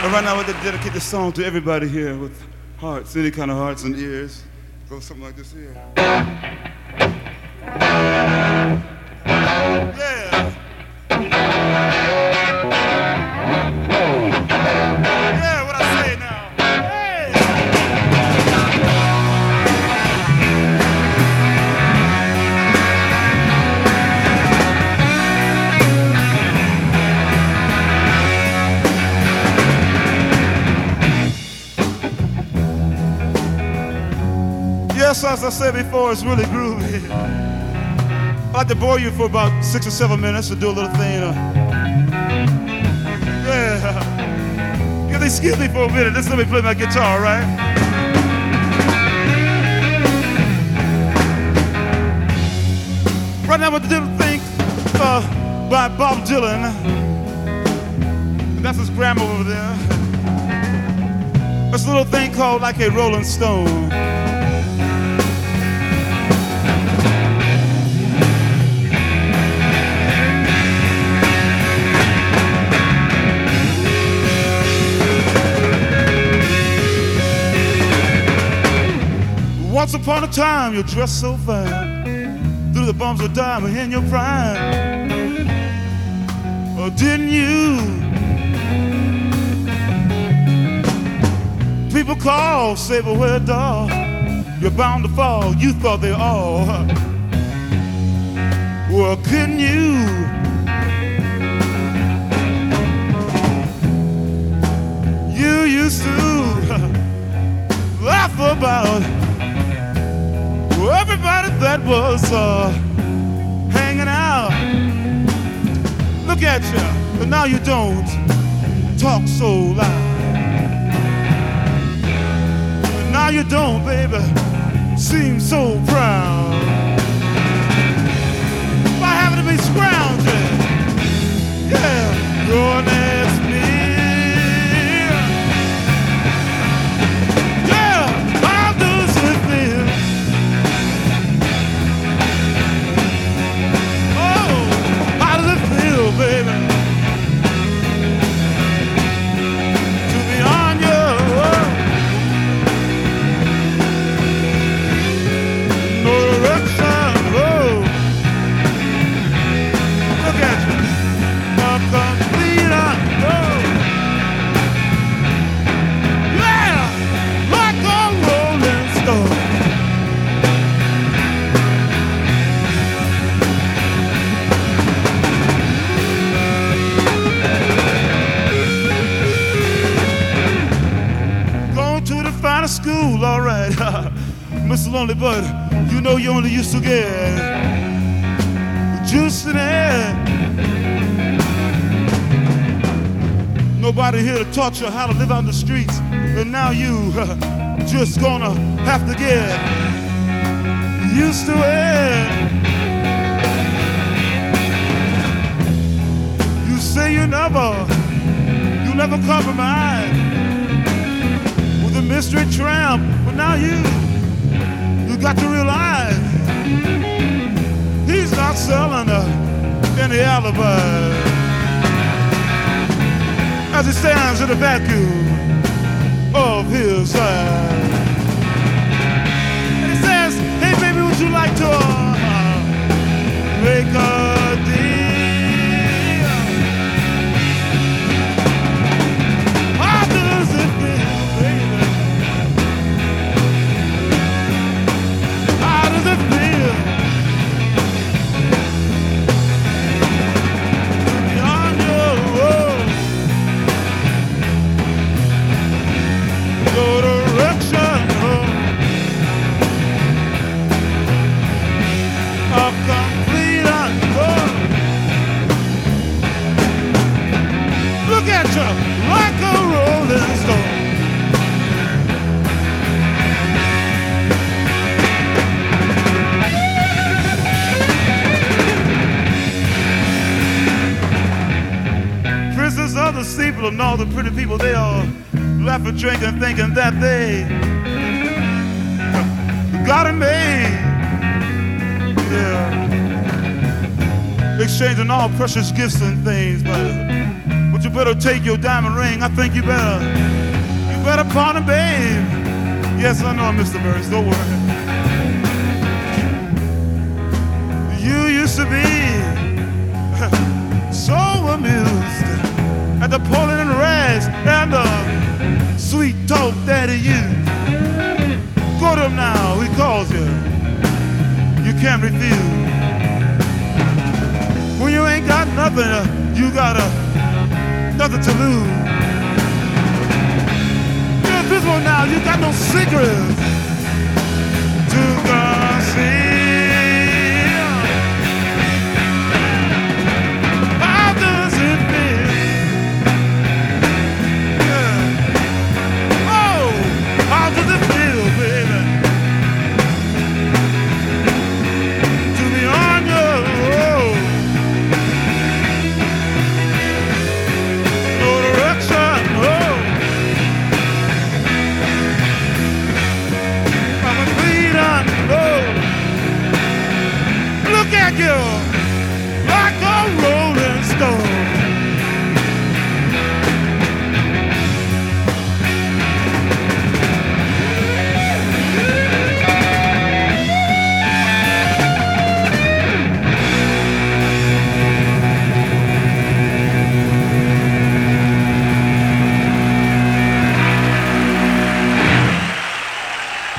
And right now, we're going to dedicate this song to everybody here with hearts, any kind of hearts and ears. Go something like this here. Yeah. Yeah, what I say now. Hey. Yes, as I said before, it's really groovy. I'd like to bore you for about 6 or 7 minutes to do a little thing. Yeah. You excuse me for a minute. Just let me play my guitar, right? Right now, we're doing a thing by Bob Dylan. That's his grandma over there. It's a little thing called Like a Rolling Stone. Once upon a time, you dressed so fine, through the bumps of diamond in your prime. Oh, didn't you? People call, say, but where, dog? You're bound to fall. You thought they all. Well, couldn't you? You used to laugh about everybody that was hanging out. Look at you, but now you don't talk so loud. And now you don't, baby, seem so proud. By having to be scrounging, yeah, your next meal. Yeah, how does it feel? Baby, to be on your own, no direction, oh. Look at you, a complete unknown. Yeah, like a rolling stone. Out of school, all right, Mr. Lonely Bud, you know you only used to get juice in it. Nobody here to taught you how to live on the streets, and now you just gonna have to get used to it. You say you never compromise. Mystery tramp, but now you got to realize he's not selling any alibi as he stands in the vacuum of his eyes. And he says, hey baby, would you like to make a deal? How does it feel, baby? Like a rolling stone. Prisoners of the steeple and all the pretty people, they all laugh and drink and thinking that they got it made. Yeah. Exchanging all precious gifts and things, but would you better take your diamond ring. I think you better pawn it, babe. Yes, I know, Mr. Burris, don't worry. You used to be so amused at the pulling and rags and the sweet talk daddy used. Go to him now, he calls you. You can't refuse. When you ain't got nothing, you got nothing to lose. Here's this one now, you got no secrets to conceal. How does it feel? Yeah. Oh, how does it feel, baby? To be on your road. No direction, oh. I'm a bleeding, oh. Look at you.